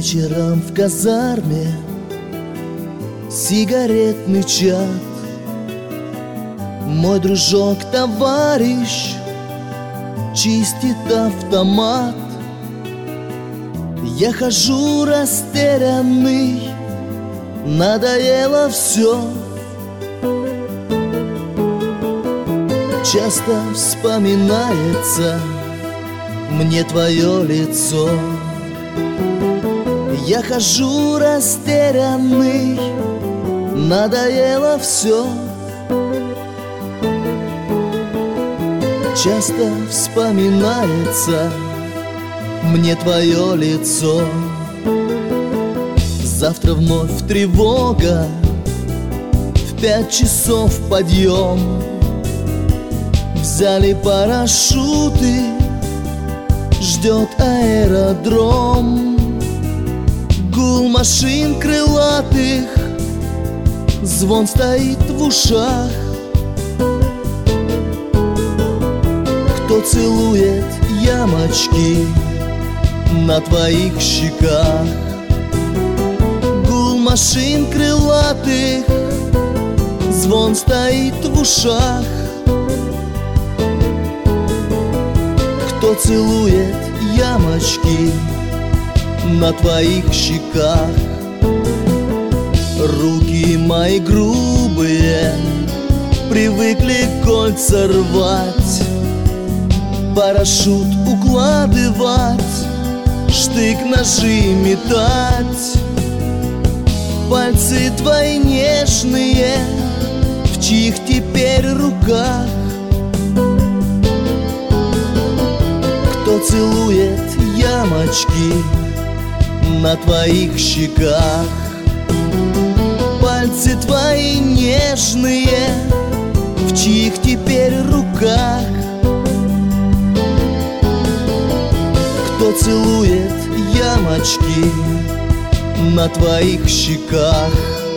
Вечером в казарме сигаретный чат. Мой дружок-товарищ чистит автомат. Я хожу растерянный, надоело все. Часто вспоминается мне твое лицо. Я хожу растерянный, надоело все. Часто вспоминается мне твое лицо. Завтра вновь тревога, в 5 часов подъем. Взяли парашюты, ждет аэродром. Гул машин крылатых, звон стоит в ушах. Кто целует ямочки на твоих щеках? Гул машин крылатых, звон стоит в ушах. Кто целует ямочки на твоих щеках? Руки мои грубые привыкли кольца рвать, парашют укладывать, штык-ножи метать. Пальцы твои нежные, в чьих теперь руках? Кто целует ямочки на твоих щеках? Пальцы твои нежные, в чьих теперь руках? Кто целует ямочки на твоих щеках?